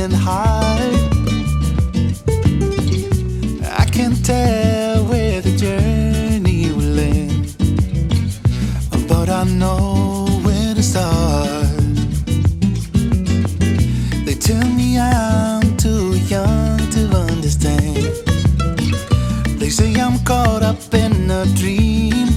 and hide. I can't tell where the journey will end, but I know where to start. They tell me I'm too young to understand. They say I'm caught up in a dream,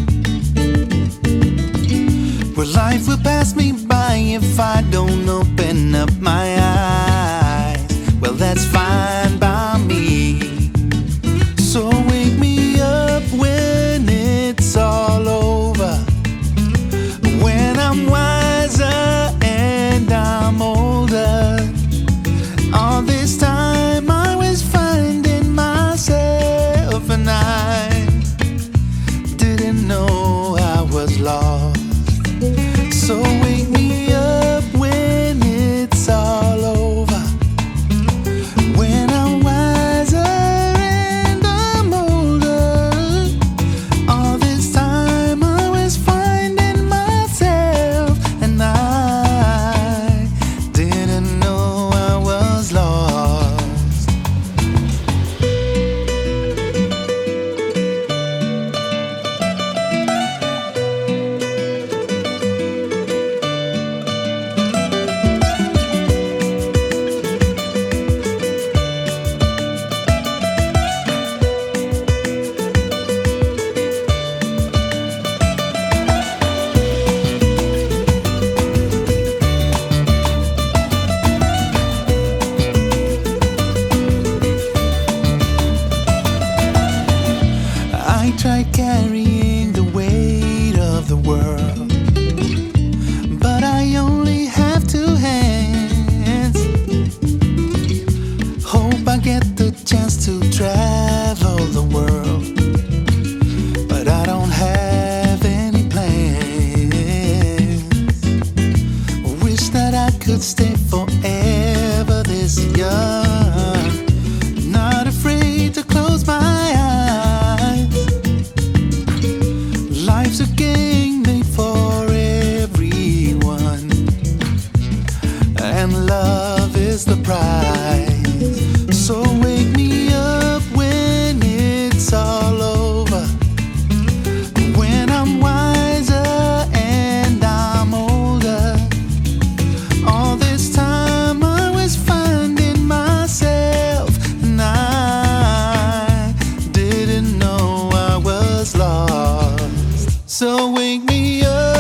where life will pass me by if I don't open up my eyes. Well, that's fine by me. So wake me up when it's all over, when I'm wiser and I'm older. All this time I was finding myself, and I didn't know I was lost. So wake me up when it's all over, when I'm wiser and I'm older. All this time I was finding myself, and I didn't know I was lost. I tried carrying the weight of the world, but I only have two hands. Hope I get the chance to travel the world, but I don't have any plans. Wish that I could stay forever this young, not afraid to close my eyes. Life's a game made for everyone, and love is the prize. So wake me up when it's all over, when I'm wiser and I'm older. All this time I was finding myself, and I didn't know I was lost. So wake me up